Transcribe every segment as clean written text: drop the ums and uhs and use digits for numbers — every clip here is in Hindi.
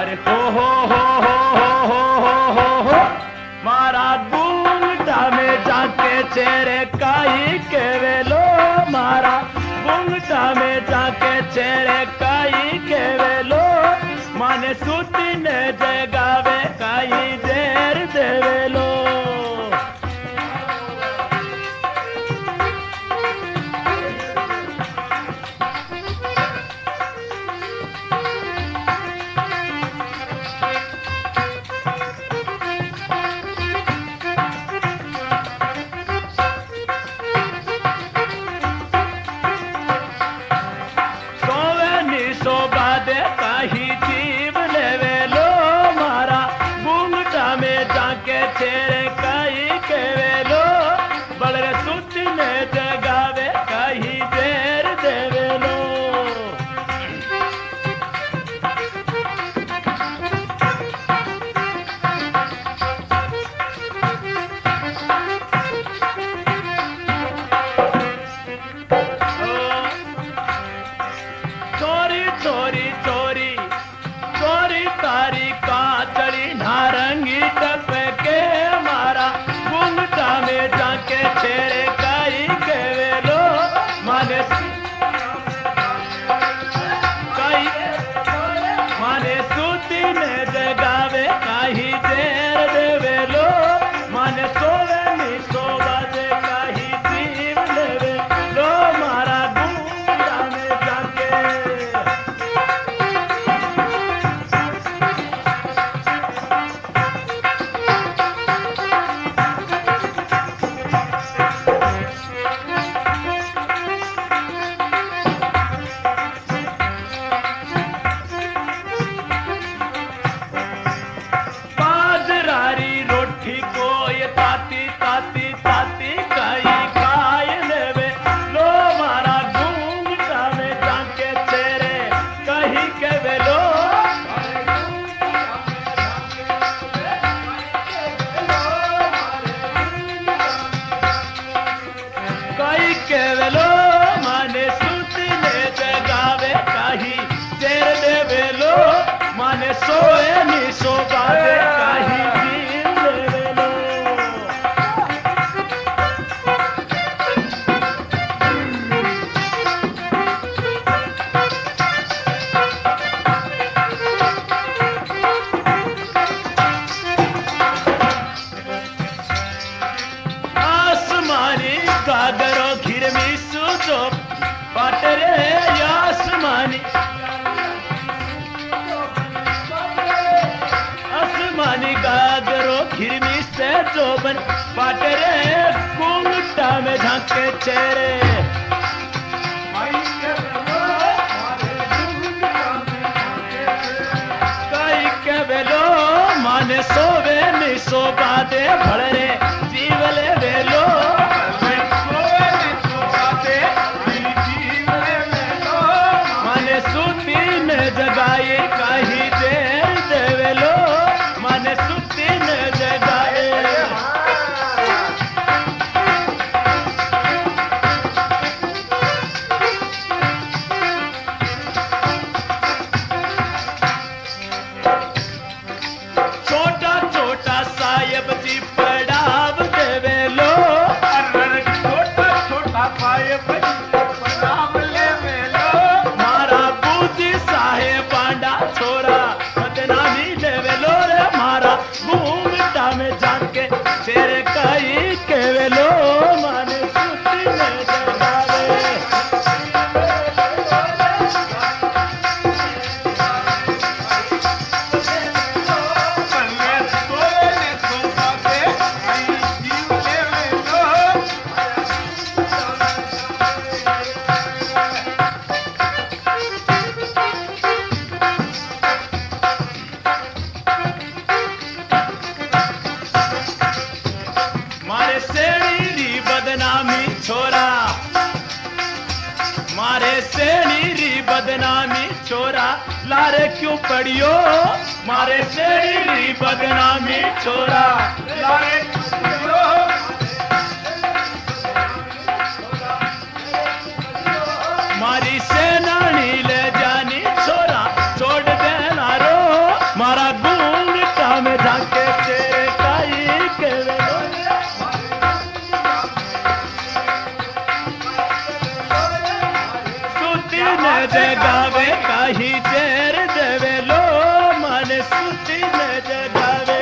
अरे हो मारा गुंगटा में जाके चेहरे काई के वेलो मारा गुंगटा में जाके चेहरे काई के वेलो माने सूती ने जगावे काई देर देवेलो जोबन पाटरे गुंगटा में झांके चेहरे काई के वेलो माने सोवे नि सोबादे भड़रे जीवले वेलो माने सूती ने जगाई काही देर देवेलो माने सूती ने जगाए बदनामी छोरा लारे क्यों पड़ियो मारे तेरी बदनामी छोरा लारे मारी सेनानी ले जानी छोरा छोड़ देना रो सुती ने जगावे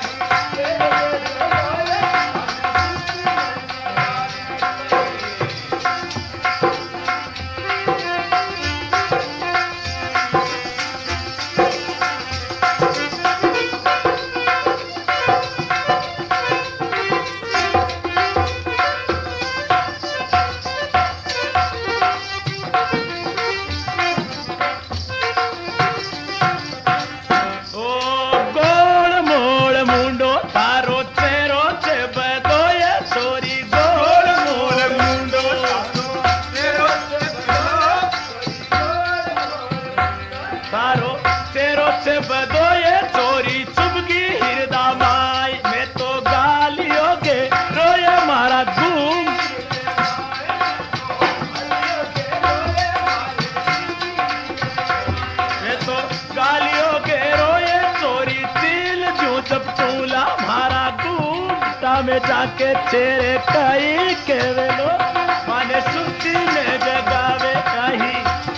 में जाके तेरे कई के वेलो माने सुती ने जगावे कहीं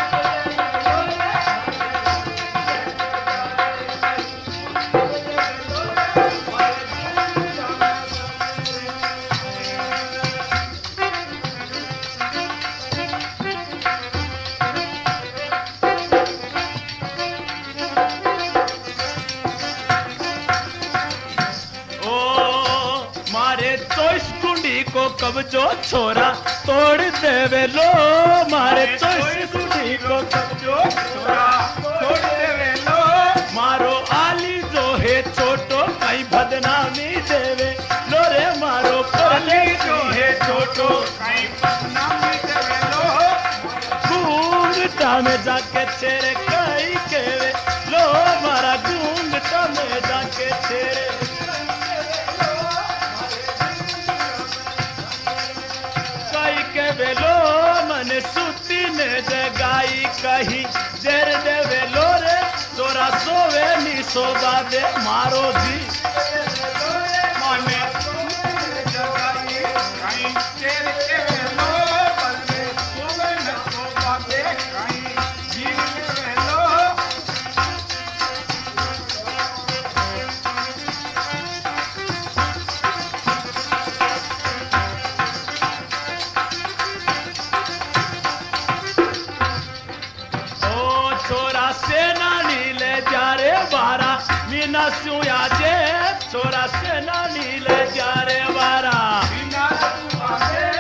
को कब्जो छोरा तोड़ देवे लो मारे तो इस गुड़ी को कब्जो छोरा तोड़ देवे लो मारो आली जो है छोटो कई बदनामी देवे लो रे मारो आली जो है छोटो कई बदनामी देवे लो गूंगटा में जाके तेरे कई केवे लो मारा गूंगटा में जाके तेरे वेलो मन सुती ने जगाई कही जेर दे वेलो रे तोरा सोवे नी सोबा दे मारो जी मने जगाई कही जेर दे वेलो बलवे सोवे न सोबा दे कही जीव वेलो मीना सुया जे छोरा से ना नीले जा रे वारा मीना सुया जे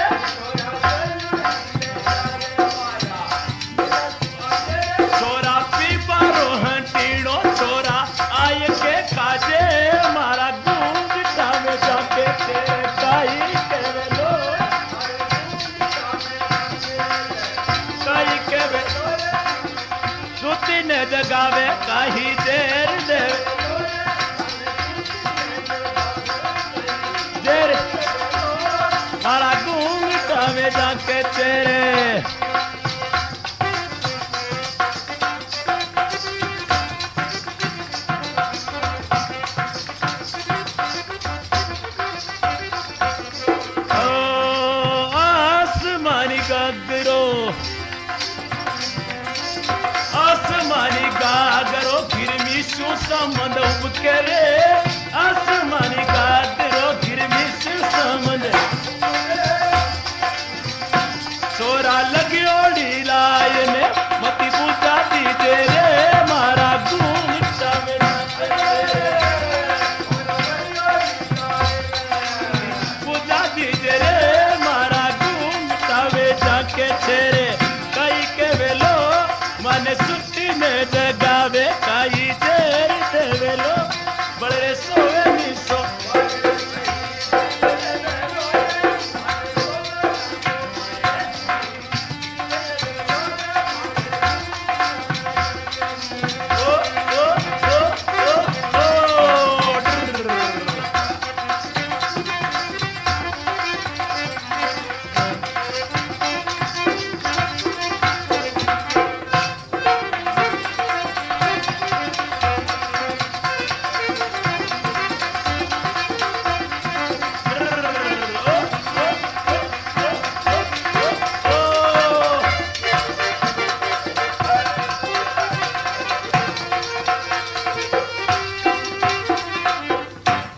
छोरा पीपा रोहन टीड़ो छोरा आय के काजे मारा गूंगटा में जाके तेरे काई के वेलो काई के वेलो सुती ने जगावे काही देर देवे मारा गूंगटा में जाके तेरे आसमानी गागरो आसमानी गागरो गिरमी सु समंद उब करे